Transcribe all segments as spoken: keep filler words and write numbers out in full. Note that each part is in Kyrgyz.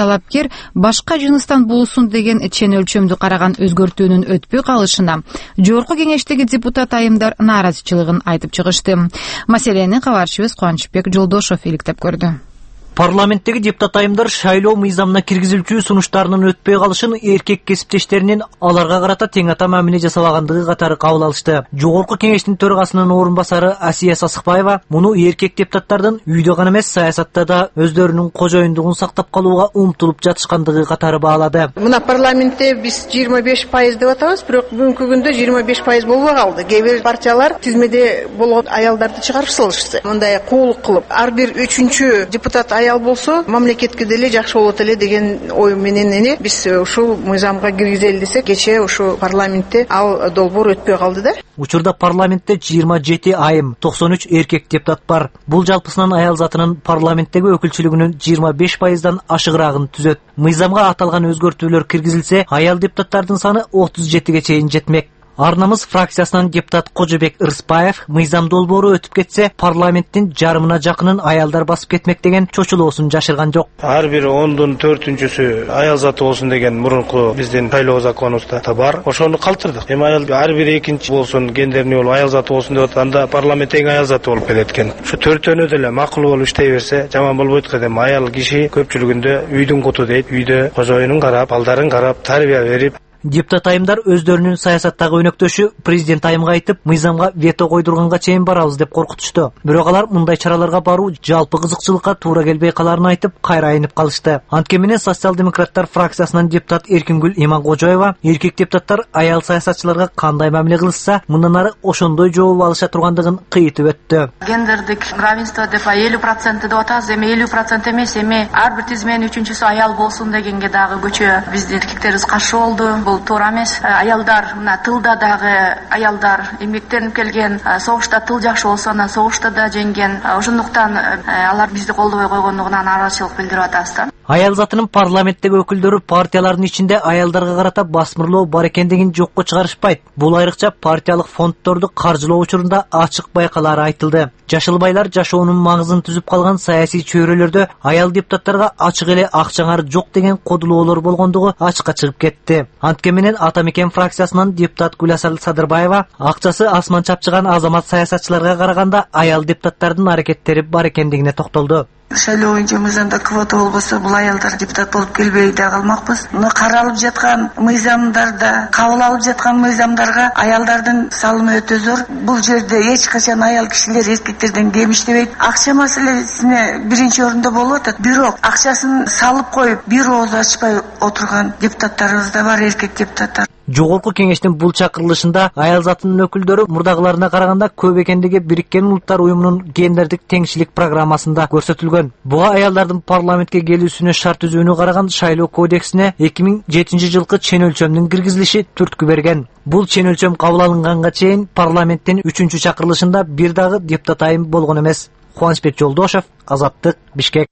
талапкер башка жыныстан болсун деген чен өлчөмдү караган өзгөртүүнүн өтпөй калышына жогорку кеңештеги депутат айымдар нааразычылыгын айтып чыгышты. Маселени кабарчыбыз Кубанычбек Жолдошов иликтеп көрдү. Парламенттеги депутат айымдар шайлоо мыйзамына киргизилчү сунуштарынын өтпөй калышын эркек кесиптештеринин аларга карата тең ата мамиле жасабагандыгы катары кабыл алышты. Жогорку кеңештин төрагасынын орун басары Асия Сасыкбаева муну эркек депутаттардын үйдө гана эмес, саясатта да өздөрүнүн кожоюндугун сактап калууга умтулуп жатышкандыгы катары баалады. Мына парламентте биз жыйырма беш пайыз деп атабыз, бирок бүгүнкү күндө жыйырма беш пайыз болбой калды. Кээ бир партиялар тизмеде болгон аялдарды чыгарып салышты. Мындай куулук кылып, ар бир үчүнчү депутат аял болсо, мамлекетке деле жакшы болот эле деген ой менен эне биз ушул мыйзамга киргизели десек, кечээ ушу парламентте ал долбоор өтпөй калды да. Учурда парламентте жыйырма жети айым, токсон үч эркек депутат бар. Бул жалпысынан аял затынын парламенттеги өкүлчүлүгүнүн жыйырма беш пайыздан ашыгыраагын түзөт. Мыйзамга аталган өзгөртүүлөр киргизилсе, аял депутаттардын саны отуз жетиге чейин жетмек. Арнамыз фракциясынан депутат Кожобек Ырыспаев мыйзам долбоору өтүп кетсе, парламенттин жарымына жакынын аялдар басып кетмек деген чочулоосун жашырган жок. Ар бир ондон төртүнчүсү аял заты болсун деген мурунку биздин шайлоо законубузда бар. Ошону калтырдык. Эми аял ар бир экинчи болсун, гендерный болуп аял заты болсун деп атканда парламент эң аял заты болуп кетет экен. Ушу төртөөнө деле макул болуп иштей берсе, жаман болбойт го дейм. Аял киши көпчүлүгүндө үйдүн куту дейт. Үйдө кожоюнун карап, балдарын карап, тарбия берип. Депутат айымдар өздөрүнүн саясаттагы өнөктөшү президент айымга айтып, мыйзамга вето койдурганга чейин барабыз деп коркутушту. Бирок алар мындай чараларга баруу жалпы кызыкчылыкка туура келбей каларын айтып, кайра айнып калышты. Анткени менен социал-демократтар фракциясынан депутат Эркингүл Иманкожоева эркек депутаттар аял саясатчыларга кандай мамиле кылышса, мындан ары ошондой жооп алыша тургандыгын кыйтып өттү. Гендердик равенство деп элүү процент деп атабыз, эми элүү процент эмес, эми ар бир тизменин үчүнчүсү аял болсун дегенге дагы көчө биздин эркектерибиз каршы болду. Бул туура эмес. Аялдар мына тылда дагы аялдар эмгектенип келген, согушта тыл жакшы болсо, анан согушта да жеңген. Ошондуктан алар бизди колдобой койгондугуна нааразычылык билдирип атабыз да. Аял затынын парламенттеги өкүлдөрү партиялардын ичинде аялдарга карата басмырлоо бар экендигин жокко чыгарышпайт. Бул айрыкча партиялык фонддорду каржылоо учурунда ачык байкалары айтылды. Жашылбайлар жашоонун маңызын түзүп калган саясий чөйрөлөрдө аял депутаттарга ачык эле акчаңар жок деген кодулоолор болгондугу ачыкка чыгып кетти. Анткени менен Ата Мекен фракциясынан депутат Гүласар Садырбаева акчасы асман чапчыган азамат саясатчыларга караганда аял депутаттардын аракеттери бар экендигине токтолду. Шайлоо боюнча мыйзамда квота болбосо, бул аялдар депутат болуп келбей да калмакпыз. Мына каралып жаткан мыйзамдарда, кабыл алып жаткан мыйзамдарга аялдардын салымы өтө зор. Бул жерде эч качан аял кишилер эркектерден кем иштебейт. Акча маселесине биринчи орунда болуп атат. Бирок акчасын салып коюп, бир ооз ачпай отурган депутаттарыбыз да бар, эркек депутаттар. Жогорку кеңештин бул чакырылышында аял затынын өкүлдөрү мурдагыларына караганда көп экендиги Бириккен Улуттар уюмунун гендердик теңчилик программасында көрсөтүлгөн. Буга аялдардын парламентке келүүсүнө шарт түзүүнү караган шайлоо кодексине эки миң жетинчи жылкы чен өлчөмдүн киргизилиши түрткү берген. Бул чен өлчөм кабыл алынганга чейин парламенттин үчүнчү чакырылышында бир дагы депутат айым болгон эмес. Кубанычбек Жолдошов, Азаттык, Бишкек.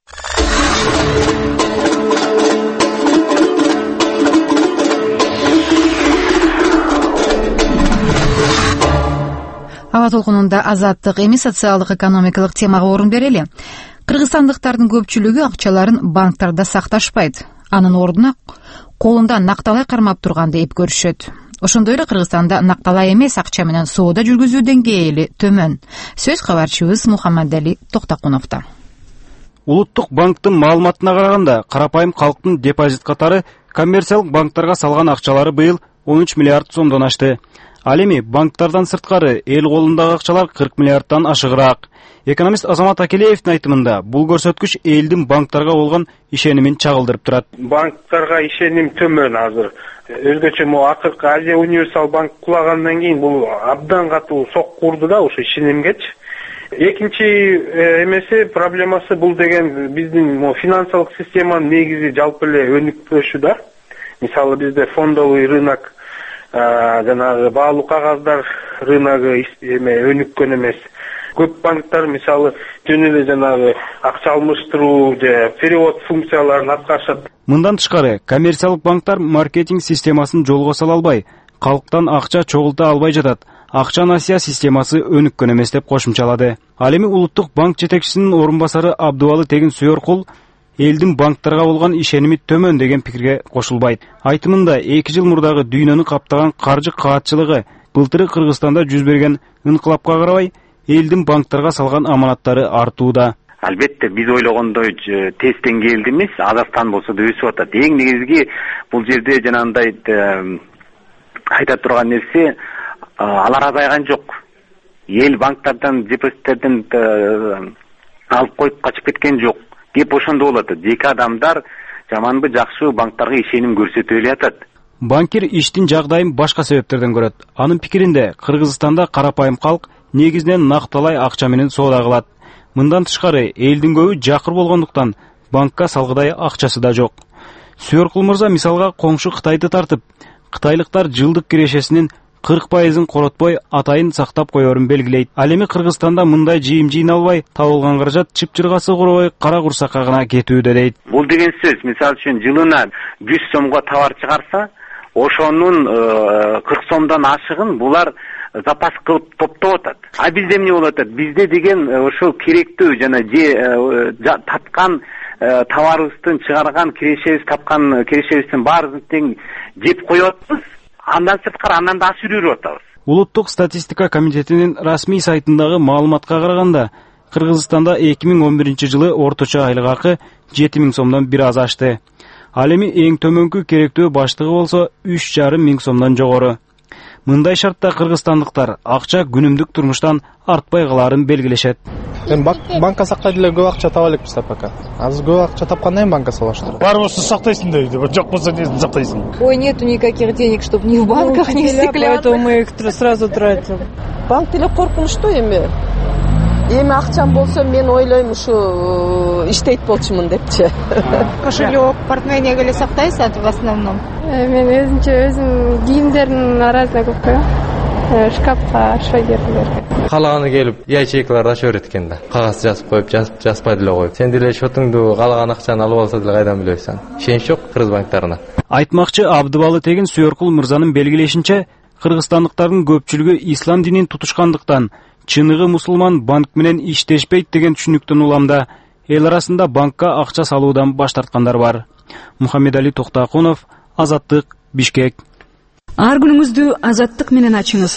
Аба толкунунда Азаттык эми социалдык экономикалык темага орун берели. Кыргызстандыктардын көпчүлүгү акчаларын банктарда сакташпайт. Анын ордуна колунда накталай кармап турганды эп көрүшөт. Ошондой эле Кыргызстанда накталай эмес акча менен соода жүргүзүү деңгээли төмөн. Сөз кабарчыбыз Мухаммадали Токтакуновдо. Улуттук банктын маалыматына караганда, карапайым калктын депозит катары коммерциялык банктарга салган акчалары быйыл он үч миллиард сомдон ашты. Ал эми банктардан сырткары эл колундагы акчалар кырк миллиардтан ашыгыраак. Экономист Азамат Акелеевдин айтымында, бул көрсөткүч элдин банктарга болгон ишенимин чагылдырып турат. Банктарга ишеним төмөн азыр. Өзгөчө мо акыркы Азия универсал банк кулагандан кийин бул абдан катуу сокку урду да ушу ишенимгечи. Экинчи эмеси проблемасы бул деген биздин мо финансылык системанын негизи жалпы эле өнүкпөшү да. Мисалы бизде фондовый рынок, жанагы баалуу кагаздар рыногу эме өнүккөн эмес. Көп банктар мисалы жөн эле жанагы акча алмыштыруу же перевод функцияларын аткарышат. Мындан тышкары, коммерциялык банктар маркетинг системасын жолго сала албай, калктан акча чогулта албай жатат. Акча насыя системасы өнүккөн эмес деп кошумчалады. Ал эми Улуттук банк жетекчисинин орун басары Абдубалы Тегин Суйоркул элдин банктарга болгон ишеними төмөн деген пикирге кошулбайт. Айтымында эки жыл мурдагы дүйнөнү каптаган каржы каатчылыгы былтыры Кыргызстанда жүз берген инкылапка карабай элдин банктарга салган аманаттары артууда. Албетте биз ойлогондой тез келди эмес, Казакстан болсо да өсүп атат. Эң негизги бул жерде жанагындай айта турган нерсе, алар азайган жок. Эл банктардан, депозиттерден алып коюп качып кеткен жок. Кеп ошондо болот. Жеке адамдар жаманбы жакшыбы банктарга ишеним көрсөтүп эле атат. Банкир иштин жагдайын башка себептерден көрөт. Анын пикиринде Кыргызстанда карапайым калк негизинен накталай акча менен соода кылат. Мындан тышкары элдин көбү жакыр болгондуктан банкка салгыдай акчасы да жок. Сүйөркул мырза мисалга коңшу Кытайды тартып, кытайлыктар жылдык кирешесинин кырк пайызын коротпой атайын сактап коерун белгилейт. Ал эми Кыргызстанда мындай жыйым жыйналбай, табылган каражат чыпчыргасы курабай кара курсакка гана кетүүдө дейт. Бул деген сөз, мисалы үчүн жылына жүз сомго товар чыгарса, ошонун кырк сомдон ашыгын булар запас кылып топтоп атат. А бизде эмне болуп атат? Бизде деген ошол керектүү жана же тапкан товарыбыздын чыгарган кирешебиз, тапкан кирешебиздин баарыбызын тең жеп коюп атабыз. Андан сырткары андан да ашырып атабыз. Улуттук статистика комитетинин расмий сайтындагы маалыматка караганда, Кыргызстанда эки миң он биринчи жылы орточо айлык акы жети миң сомдон бир аз ашты. Ал эми эң төмөнкү керектүү баштыгы болсо үч жарым миң сомдон жогору. Мындай шартта кыргызстандыктар акча күнүмдүк турмуштан артпай каларын белгилешет. Эми банкка сактай деле көп акча таба элекпиз пока. Азыр көп акча тапкандан кийин банкка салыштыр. Бар болсо сактайсың дейт, жок болсо несин сактайсың? Ой, нету никаких денег, чтобы ни в банках, ни в стекле. Поэтому мы их сразу тратим. Банк деле коркунучтуу эми. Эми акчам болсо мен ойлойм ушу иштейт болчумун депчи. Кошелек, портмонеге эле сактайсыз в основном? Мен өзүнчө өзүм кийимдердин арасына көп коем. Шкафка, швагерлерге. Каалаганы келип, ячейкаларды ача берет экен да. Кагаз жазып коюп, жазып жазбай деле коюп. Сен деле шотуңду каалаган акчаны алып алса деле кайдан билесиң? Ишенич жок Кыргыз банктарына. Айтмакчы Абдыбалы тегин Сүйөркул мырзанын белгилешинче, кыргызстандыктардын көпчүлүгү ислам динин тутушкандыктан чыныгы мусулман банк менен иштешпейт деген түшүнүктөн уламда эл арасында банкка акча салуудан баш тарткандар бар. Мухаммедали Токтакунов, Азаттык, Бишкек. Ар күнүңүздү Азаттык менен ачыңыз.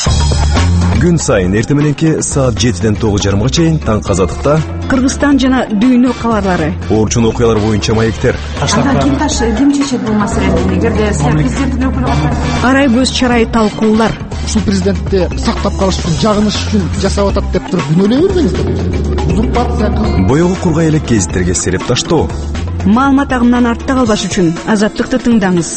Күн сайын эртең мененки саат жетиден тогуз жарымга чейин таң Азаттыкта Кыргызстан жана дүйнө кабарлары. Орчун окуялар боюнча маектер. Анда ким таш ким чечет бул маселени? Эгерде президенттин өкүлү катар. Арай көз чарай талкуулар. Ушул президентти сактап калыш үчүн жагыныш үчүн жасап атат деп туруп күнөөлөй бербеңиздер. Узурпация. Боёгу кургай элек гезиттерге сереп таштоо. Маалымат агымынан артта калбаш үчүн Азаттыкты тыңдаңыз.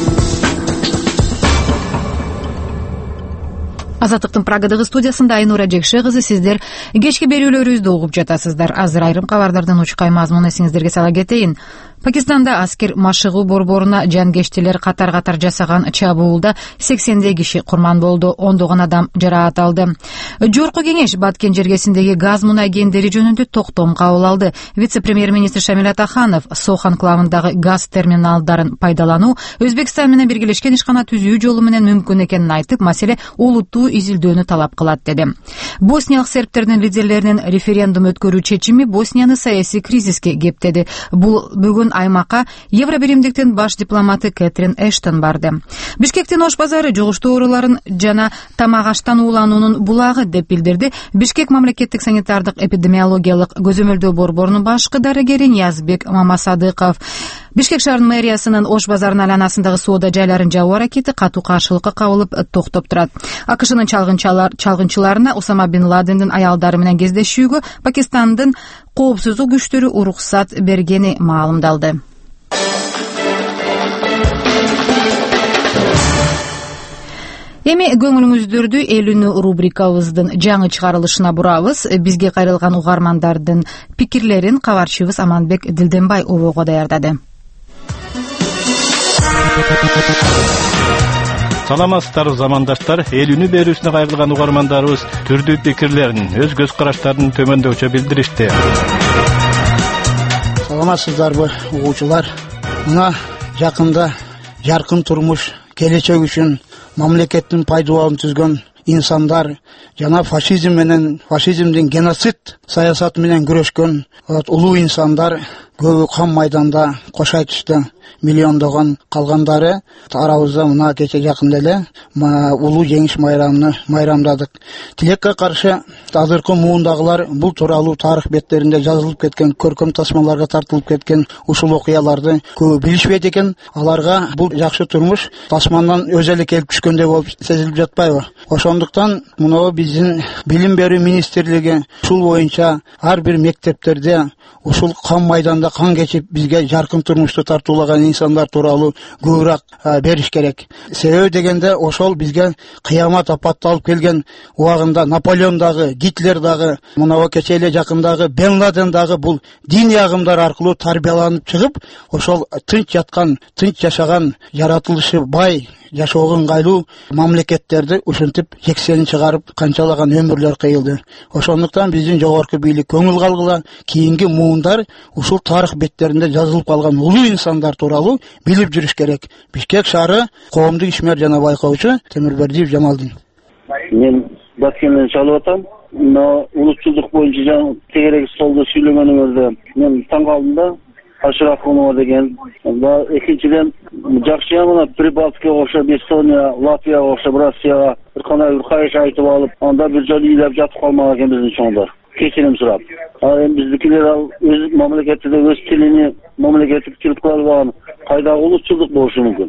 Азаттыктын Прагадагы студиясында Айнура Жекше кызы, сиздер кечки берүүлөрүбүздү угуп жатасыздар. Азыр айрым кабардардан учкай мазмун эсиңиздерге сала кетейин. Пакистанда аскер машыгуу борборуна жанкечтилер катар-катар жасаган чабуулда сексендей киши курман болду, ондогон адам жараат алды. Жогорку кеңеш Баткен жергесиндеги газ мунай кендери жөнүндө токтом кабыл алды. Вице-премьер-министр Шамил Атаханов Сох анклавындагы газ терминалдарын пайдалануу Өзбекстан менен биргелешкен ишкана түзүү жолу менен мүмкүн экенин айтып, маселе олуттуу изилдөөнү талап кылат деди. Босниялык сербтердин лидерлеринин референдум өткөрүү чечими Боснияны саясий кризиске кептеди. Бул бүгүн аймакка Евробиримдиктин баш дипломаты Кэтрин Эштон барды. Бишкектин ош базары жугуштуу ооруларын жана тамак аштан уулануунун булагы деп билдирди. Бишкек мамлекеттик санитардык эпидемиологиялык көзөмөлдөө борборунун башкы дарыгери Ниязбек Мамасадыков. Бишкек шаарынын мэриясынын ош базарынын айланасындагы соода жайларын жабуу аракети катуу каршылыкка кабылып токтоп турат. АКШнын чалгынчыларына Усама бин Ладендин аялдары менен кездешүүгө Пакистандын коопсуздук күчтөрү уруксат бергени маалымдалды. Эми көңүлүңүздөрдү элүүнү рубрикабыздын жаңы чыгарылышына бурабыз. Бизге кайрылган угармандардын пикирлерин кабарчыбыз Аманбек Дилденбай обого даярдады. Саламатсыздар замандаштар, элүүнү берүүсүнө кайрылган угармандарыбыз түрдүү пикирлерин, өз көз караштарын төмөндөчө билдиришти. Саламатсыздарбы угуучулар? Мына жакында жаркын турмуш, келечек үчүн мамлекеттин пайдубалын түзгөн инсандар жана фашизм менен фашизмдин геноцид саясаты менен күрөшкөн улуу инсандар көбү кам майданда кош айтышты, миллиондогон, калгандары арабызда мына кече жакын эле улуу жеңиш майрамын майрамдадык. Тилекке каршы азыркы муундагылар бул тууралуу тарых беттеринде жазылып кеткен, көркөм тасмаларга тартылып кеткен ушул окуяларды көбү билишпейт экен. Аларга бул жакшы турмуш тасмандан өзү эле келип түшкөндөй болуп сезилип жатпайбы? Ошондуктан муну биздин билим берүү министрлиги ушул боюнча ар бир мектептерде ушул кам майданда кан кечип бизге жаркын турмушту тартуулаган инсандар тууралуу көбүрөөк бериш керек. Себеби дегенде ошол бизге кыямат апатты алып келген убагында Наполеон дагы, Гитлер дагы, мына кече эле жакындагы Бен Ладен дагы бул диний агымдар аркылуу тарбияланып чыгып, ошол тынч жаткан, тынч жашаган, жаратылышы бай, жашоого ыңгайлуу мамлекеттерди ушинтип жексени чыгарып канчалаган өмүрлөр кыйылды. Ошондуктан биздин жогорку бийлик көңүл калгыла, кийинки муундар ушул тарых беттеринде жазылып калган улуу инсандар тууралуу билип жүрүш керек. Бишкек шаары коомдук ишмер жана байкоочу Темирбердиев Жамалдин. Мен Баткенден чалып атам. Мына улутчулдук боюнча жана тегерек столдо сүйлөгөнүңүздө мен таң калдым да. Ашрафонова деген. Экинчиден жакшы мына Прибалтикага окшоп, Эстония, Латвияга окшоп, Россияга бир кандай бир кайыш айтып алып, анда бир жолу ыйлап жатып калмак экен биздин чоңдор. Кечирим сурап. А эми биздикилер ал өз мамлекетинде өз тилини мамлекеттик тил кылып алган кайдагы улутчулдук болушу мүмкүн.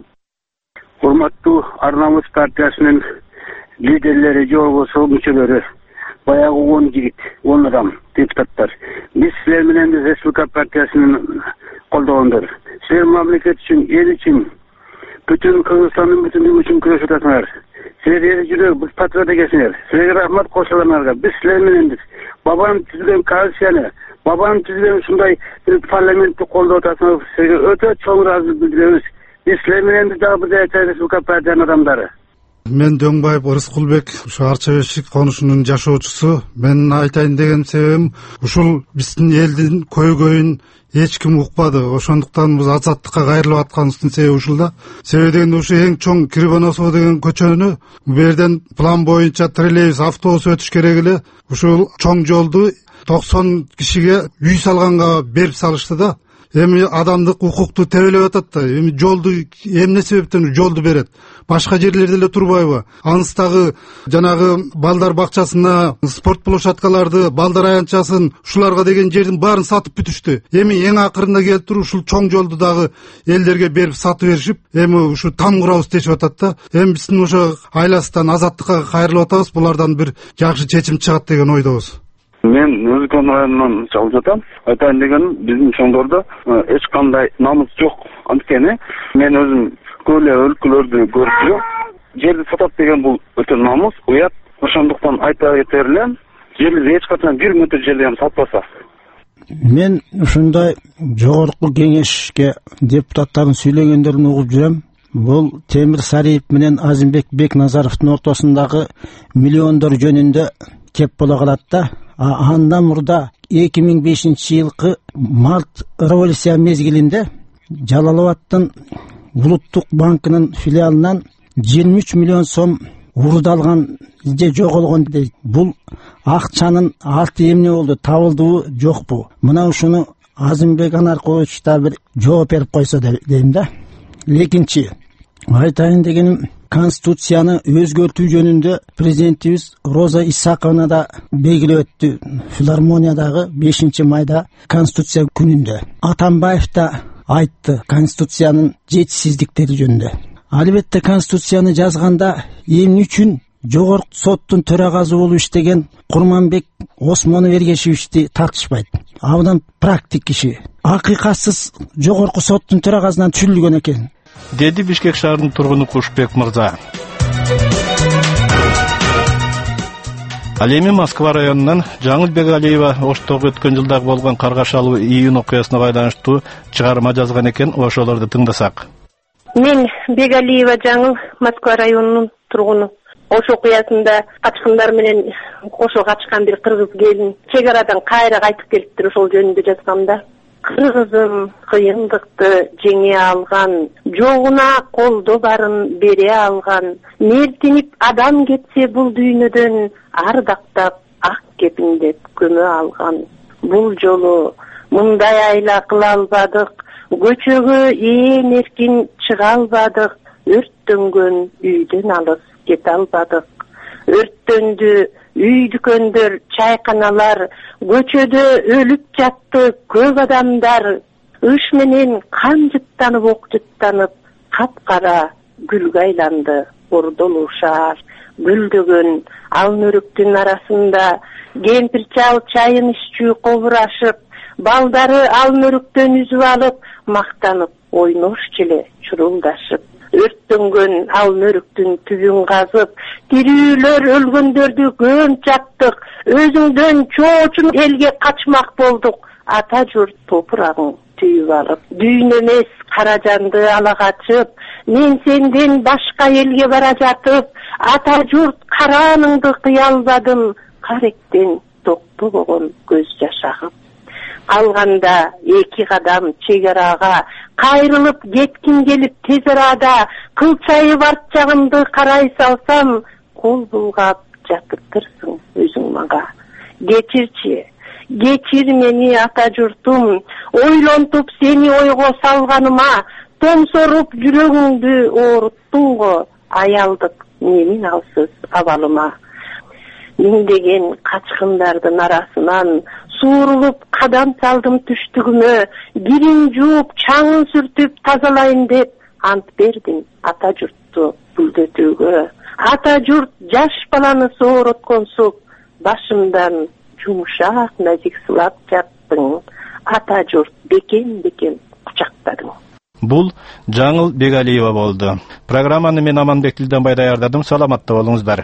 Урматтуу Ар-Намыс партиясынын лидерлери, же болбосо мүчөлөрү, баягы он жигит, он адам депутаттар. Биз силер менен Республика партиясынын колдогондор. Силер мамлекет үчүн, эл үчүн, бүтүн Кыргызстандын бүтүндүгү үчүн күрөшүп жатасыңар. Силер эл жүрөк, биз патриот экенсиңер. Силерге рахмат кошуларыңарга. Биз силер мененбиз. Бабанын түзүлгөн коалицияны, бабанын түзүлгөн ушундай бир парламентти колдоп атасыңар. Силерге өтө чоң ыраазычылык билдиребиз. Биз силер мененбиз дагы бир Республика партиянын адамдары. Мен Дөңбаев Рыскулбек, ушу Арча Бешик конушунун жашоочусу. Мен айтайын деген себебим ушул биздин элдин көйгөйүн эч ким укпады. Ошондуктан биз азаттыкка кайрылып атканыбыздын себеби ушул да. Себеби дегенде ушу эң чоң Кривоносово деген көчөнү бу жерден план боюнча троллейбус, автобус өтүш керек эле. Ушул чоң жолду токсон кишиге үй салганга берип салышты да. Эми адамдык укукту тебелеп атат да. Эми жолду эмне себептен жолду берет? Башка жерлерде эле турбайбы? Аныстагы жанагы балдар бакчасына, спорт площадкаларды, балдар аянтчасын, ушуларга деген жердин баарын сатып бүтүштү. Эми эң акырында келип туруп ушул чоң жолду дагы элдерге берип сатып беришип, эми ушу там курабыз дешип атат да. Эми биздин ошо айласынан азаттыкка кайрылып атабыз. Булардан бир жакшы чечим чыгат деген ойдобуз. Мен Өзгөн районунан чалып жатам. Айтайын дегеним, биздин чоңдордо эч кандай намыс жок. Анткени мен өзүм көп эле өлкөлөрдү көрдүм. Жерди сатат деген бул өтө намыс, уят. Ошондуктан айта кетер элем, жерди эч качан бир метр жерди ham сатпаса. Мен ушундай жогорку кеңешке депутаттардын сүйлөгөндөрүн угуп жүрөм. Бул Темир Сариев менен Азимбек Бекназаровдун ортосундагы миллиондор жөнүндө кеп боло калат да. Андан мурда эки миң бешинчи жылкы март революция мезгилинде Жалалабадтын Улуттук банкынын филиалынан жыйырма үч миллион сом урдалган же жоголгон дейт. Бул акчанын алты эмне болду, табылдыбы, жокпу? Мына ушуну Азимбек Анаркович да бир жооп берип койсо дейм да. Экинчи айтайын дегеним, Конституцияны өзгөртүү жөнүндө президентибиз Роза Исаковна да белгилеп өттү филармониядагы бешинчи майда Конституция күнүндө. Атамбаев да айтты Конституциянын жетишсиздиктери жөнүндө. Албетте Конституцияны жазганда эмне үчүн жогорку соттун төрагасы болуп иштеген Курманбек Осмон Эргешевичти тартышпайт. Абдан практик киши. Акыйкатсыз жогорку соттун төрагасынан түшүрүлгөн экен. Деди Бишкек шаарынын тургуну Кушбек мырза. Ал эми Москва районунан Жаңыл Бегалиева Оштогу өткөн жылдагы болгон каргашалуу июнь окуясына байланыштуу чыгарма жазган экен, ошолорду тыңдасак. Мен Бегалиева Жаңыл, Москва районунун тургуну. Ош окуясында качкындар менен кошо качкан бир кыргыз келин чек арадан кайра кайтып келиптир, ошол жөнүндө жазгам да. Кыргызым кыйындыкты жеңе алган, жогуна колдо барын бере алган, мертинип адам кетсе бул дүйнөдөн ардактап ак кепиндеп көмө алган. Бул жолу мындай айла кыла албадык, көчөгө ээн эркин чыга албадык, өрттөнгөн үйдөн алыс кете албадык. Өрттөндү үй дүкөндөр, чайканалар, көчөдө өлүп жатты көп адамдар. Ыш менен кан жыттанып, ок жыттанып, капкара гүлгө айланды Ордолуу шаар. Гүлдөгөн алын өрүктүн арасында кемпир чал чайын иччүү кобурашып, балдары алын өрүктөн үзүп алып, мактанып ойношчу эле чурулдашып. Өрттөнгөн алын өрүктүн түбүн казып, тирүүлөр өлгөндөрдү көмүп жаттык. Өзүңдөн чоочун элге качмак болдук, ата журт топурагың түйүп алып. Дүйн эмес кара жанды ала качып, мен сенден башка элге бара жатып, ата журт карааныңды кыя албадым, каректен токтобогон көз жаш агып. Алганда эки кадам чек арага, кайрылып кетким келип тез арада, кылчайып арт жагымды карай салсам, кол булгап жатыптырсың өзүң мага. Кечирчи, кечир мени ата журтум, ойлонтуп сени ойго салганыма, томсоруп жүрөгүңдү ооруттуң го, аялдык менин алсыз абалыма. Миңдеген качкындардын арасынан суурулуп кадам салдым түштүгүмө, кирин жууп чаңын сүртүп тазалайын деп ант бердим ата журтту бүлдөтүүгө. Ата журт жаш баланы сооротконсуп, башымдан жумшак назик сылап жаттың, ата журт бекем бекем кучактадың. Бул Жаңыл Бегалиева болду. Программаны мен Аманбек Дилденбай даярдадым. Саламатта болуңуздар.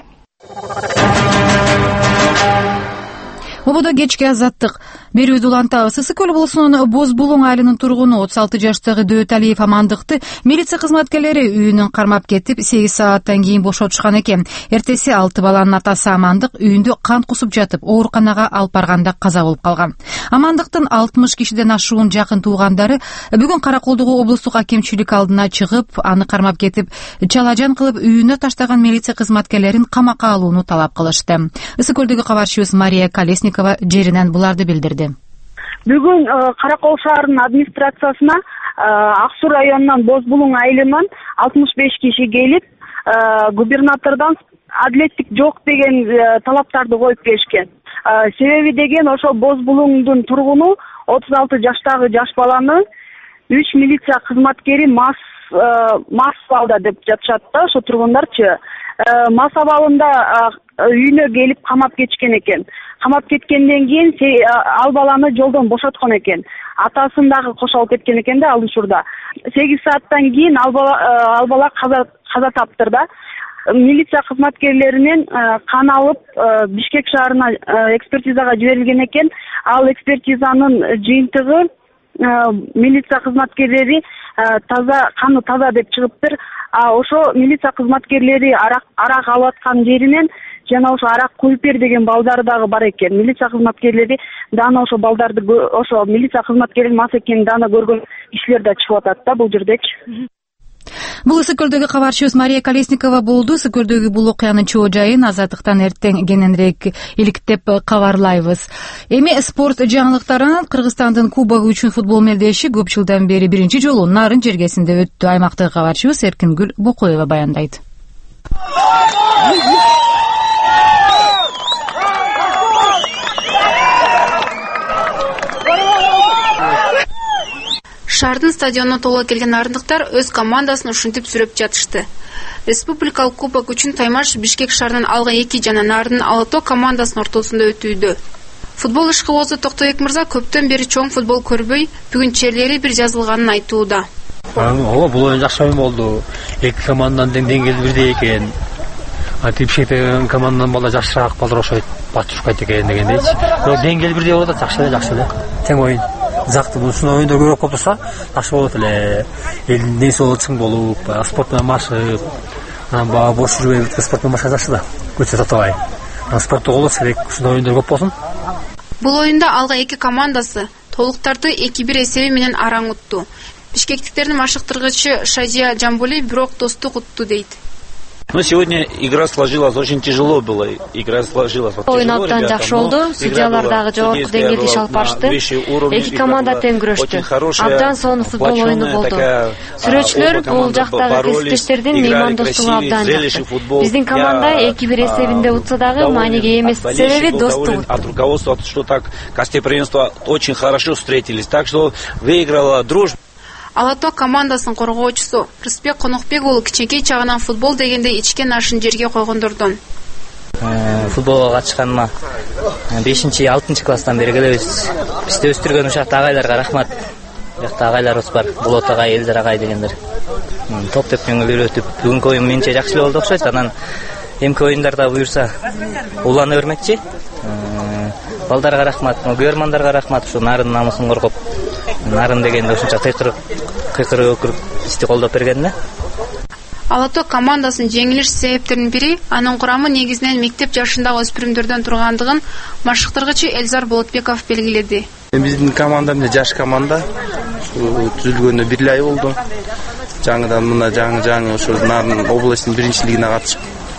Ободо кечки азаттык берүүнү улантабыз. Ысык көл болсунун Боз Булуң айылынын тургуну отуз алты жаштагы Дөталиев Амандыкты милиция кызматкерлери үйүнөн кармап кетип, сегиз сааттан кийин бошотушкан экен. Эртеси алты баланын атасы Амандык үйүндө кан кусуп жатып, ооруканага алып барганда каза болуп калган. Амандыктын алтымыш кишиден ашуун жакын туугандары бүгүн Караколдугу облустук акимчилик алдына чыгып, аны кармап кетип, чалажан кылып үйүнө таштаган милиция кызматкерлерин камакка алууну талап кылышты. Ысык көлдөгү кабарчыбыз Мария Колесникова жеринен буларды билдирди. Бүгүн Каракол шаарынын администрациясына Ак Суу районунан Боз Булуң айылынан алтымыш беш киши келип, губернатордон адилеттик жок деген талаптарды коюп келишкен. Себеби деген ошо Боз Булуңдун тургуну отуз алты жаштагы жаш баланы үч милиция кызматкери мас мас абалда деп жатышат да, ошо тургундарчы. Мас абалында үйүнө келип камап кетишкен экен. Камап кеткенден кийин ал баланы жолдон бошоткон экен. Атасын дагы кошо алып кеткен экен да ал учурда. сегиз сааттан кийин ал бала ал бала каза каза таптыр да. Милиция кызматкерлеринен кан алып Бишкек шаарына экспертизага жиберилген экен. Ал экспертизанын жыйынтыгы милиция кызматкерлери таза каны таза деп чыгыптыр. А ошо милиция кызматкерлери арак арак алып аткан жеринен жана ошо арак куюп бер деген балдары дагы бар экен. Милиция кызматкерлери дана ошо балдарды ошо милиция кызматкеринин мас экенин дана көргөн кишилер да чыгып атат да бул жердечи. Бул Ысык көлдөгү кабарчыбыз Мария Колесникова болду. Ысык көлдөгү бул окуянын чоо жайын Азаттыктан эртең кененирээк иликтеп кабарлайбыз. Эми спорт жаңылыктарынан Кыргызстандын кубогу үчүн футбол мелдеши көп жылдан бери биринчи жолу Нарын жергесинде өттү. Аймактагы кабарчыбыз Эркингүл Бокоева баяндайт. Шаардын стадионуна толо келген нарындыктар өз командасын ушинтип сүрөп жатышты. Республикалык кубок үчүн таймаш Бишкек шаарынын Алга эки жана Нардын Алато командасынын ортосунда өтүүдө. Футбол ишкыбозу Токтобек мырза көптөн бери чоң футбол көрбөй, бүгүн черлери бир жазылганын айтууда. Ооба, бул оюн жакшы оюн болду. Эки команданын деңгээли бирдей экен. Бишкектеги команданын балдар жакшыраак балдар окшойт, батышпайт экен дегендейчи. Бирок деңгээли бирдей болот, жакшы эле, жакшы эле. Тең оюн. Закты ушундай оюндар көбүрөөк болуп турса, жакшы болот эле. Элдин денеси чың болуп, спорт менен машык, анан баягы бош жүрбөй спорт менен машык жакшы да. Көчө татабай. Спортто колдош керек, ушундай оюндар көп болсун. Бул оюнда Алга эки командасы толуктарды эки бир эсеби менен араң утту. Бишкектиктердин машыктыргычы Шадия Жамбули бирок достук утту дейт. Но сегодня игра сложилась очень тяжело было. Игра сложилась вот Oyun abdan жакшы болду. Судьялардагы жогорку деңгээлде иш алып барышты. Эки команда тең күрөштү. Абдан сонун футбол оюну болду. Сүрөтчүлөр бул жактагы кесиптештердин меймандостугу абдан жакшы. Биздин команда эки бир эсебинде утса дагы мааниге эмес. Себеби достук. От руководства, что так касте первенства очень хорошо встретились. Так что выиграла дружба. Ала Тоо командасынын коргоочусу Рыспек Конокбек уулу кичинекей чагынан футбол дегенде ичкен ашын жерге койгондордон. Футболго катышканыма бешинчи алтынчы класстан бери келебиз. Бизди өстүргөн ушакта агайларга рахмат. Жакта агайларыбыз бар. Болот агай, Элдер агай дегендер. Топ тепкенге үйрөтүп, бүгүнкү оюн менче жакшы болду окшойт. Анан эмки оюндарда буюрса улана бермекчи. Балдарга рахмат, көрөрмандарга рахмат. Ушу нарын намысын коргоп, нарын дегенде ушунча кыйкырып, кыйкырып өкүрүп бизди колдоп бергенде. Ала Тоо командасынын жеңилиш себептеринин бири анын курамы негизинен мектеп жашындагы өспүрүмдөрдөн тургандыгын машыктыргычы Элзар Болотбеков белгиледи. Биздин команда эмне жаш команда. Түзүлгөнүнө бир ай болду. Жаңыдан мына жаңы-жаңы ошо нарын областын биринчилигине катышып,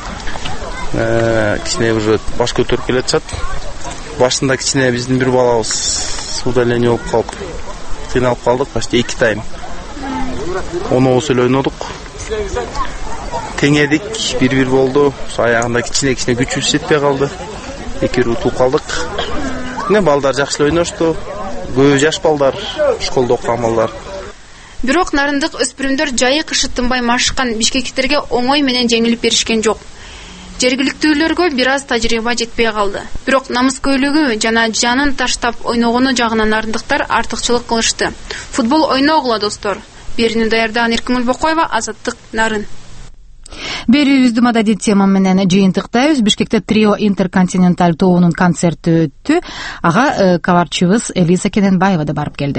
кичине уже баш көтөрүп келатышат. Башында кичине биздин бир балабыз удаление болуп калып, кыйналып калдык, почти эки тайм. Оногуз эле ойнодук. Теңедик, бир-бир болду. Аягында кичине-кичине күчүбүз жетпей калды. Эки утулуп калдык. Мына балдар жакшы ойношту. Көбү жаш балдар, школдо окуган балдар. Бирок нарындык өспүрүмдөр жайы кышы тынбай машыккан бишкекттерге оңой менен жеңилип беришкен жок. Жергиликтүүлөргө бир аз тажрыйба жетпей калды. Бирок намыскөйлүгү жана жанын таштап ойногону жагынан нарындыктар артыкчылык кылышты. Футбол ойногула достор. Берүүнү даярдаган Эркин Мулбакоева, Азаттык, Нарын. Берүүбүздү мададит тема менен жыйынтыктайбыз. Бишкекте Трио Интерконтиненталь тобунун концерти өттү. Ага кабарчыбыз Элиза Кененбаева да барып келди.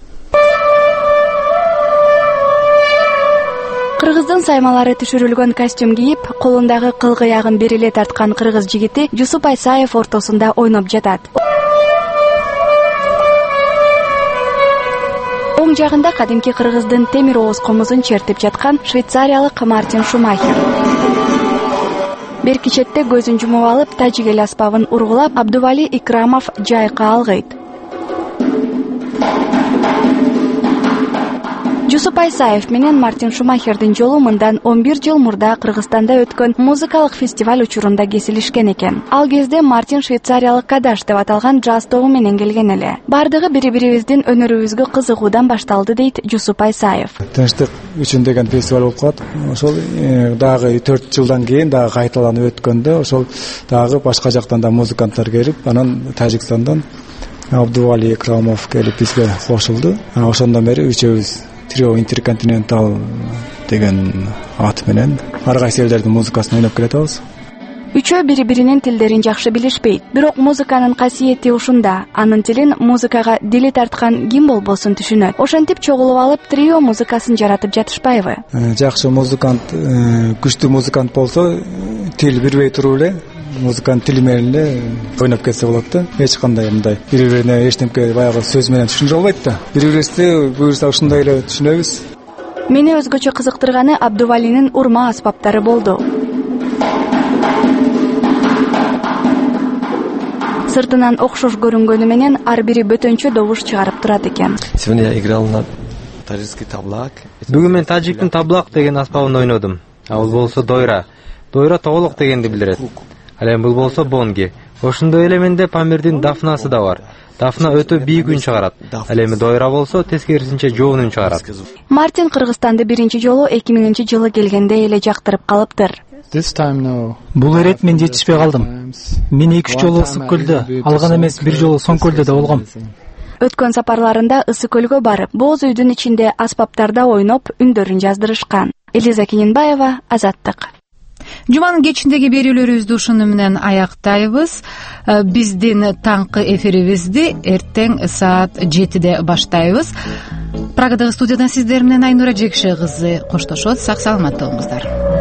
Кыргыздын саймалары түшүрүлгөн костюм кийип, колундагы кылгыягын бериле тарткан кыргыз жигити Жусуп Айсаев ортосунда ойноп жатат. Оң жагында кадимки кыргыздын темир ооз комузун чертип жаткан швейцариялык Мартин Шумахер. Берки четте көзүн жумуп алып, тажик эл аспабын ургулап, Абдували Икрамов жайка алгыйт. Жусуп Айсаев менен Мартин Шумахердин жолу мындан он бир жыл мурда Кыргызстанда өткөн музыкалык фестиваль учурунда кесилишкен экен. Ал кезде Мартин швейцариялык Кадаш деп аталган джаз тобу менен келген эле. Бардыгы бири-бирибиздин өнөрүбүзгө кызыгуудан башталды дейт Жусуп Айсаев. Тынчтык үчүн деген фестиваль болуп калат. Ошол дагы төрт жылдан кийин дагы кайталанып өткөндө ошол дагы башка жактан да музыканттар келип, анан Тажикстандан Абдували Икрамов келип бизге кошулду. Ошондон бери үчөөбүз Трио Интерконтиненталь деген ат менен ар кайсы элдердин музыкасын ойноп келатабыз. Үчөө бири-биринин тилдерин жакшы билишпейт. Бирок музыканын касиети ушунда. Анын тилин музыкага дили тарткан ким болбосун түшүнөт. Ошентип чогулуп алып трио музыкасын жаратып жатышпайбы? Жакшы музыкант, күчтүү музыкант болсо, тил билбей туруп эле музыканын тили менен эле ойноп кетсе болот да. Эч кандай мындай бири-бирине эчтемке баягы сөз менен түшүндүрө албайт да. Бири-бирибизди буюрса ушундай эле түшүнөбүз. Мени өзгөчө кызыктырганы Абдувалинин урма аспаптары болду. Сыртынан окшош көрүнгөнү менен ар бири бөтөнчө добуш чыгарып турат экен. Сегодня я играл на таджикский таблак. Бүгүн мен таджиктин таблак деген аспабын ойнодум. Ал болсо дойра. Дойра тоголок дегенди билдирет. Ал эми бул болсо бонги. Ошондой эле менде Памирдин дафнасы да бар. Дафна өтө бийик үн чыгарат. Ал эми дойра болсо тескерисинче жоон үн чыгарат. Мартин Кыргызстанды биринчи жолу эки миңинчи жылы келгенде эле жактырып калыптыр. Бул ирет мен жетишпей калдым. Мен эки үч жолу Ысык көлдө, алган эмес бир жолу Соң көлдө да болгом. Өткөн сапарларында Ысык көлгө барып, боз үйдүн ичинде аспаптарда ойноп, үндөрүн жаздырышкан. Элиза Кененбаева, Азаттык. Жуманын кечиндеги берүүлөрүбүздү ушуну менен аяктайбыз. Биздин таңкы эфирибизди эртең саат жетиде баштайбыз. Прагадагы студиядан сиздер менен Айнура Жекше кызы коштошот. Сак саламат болуңуздар.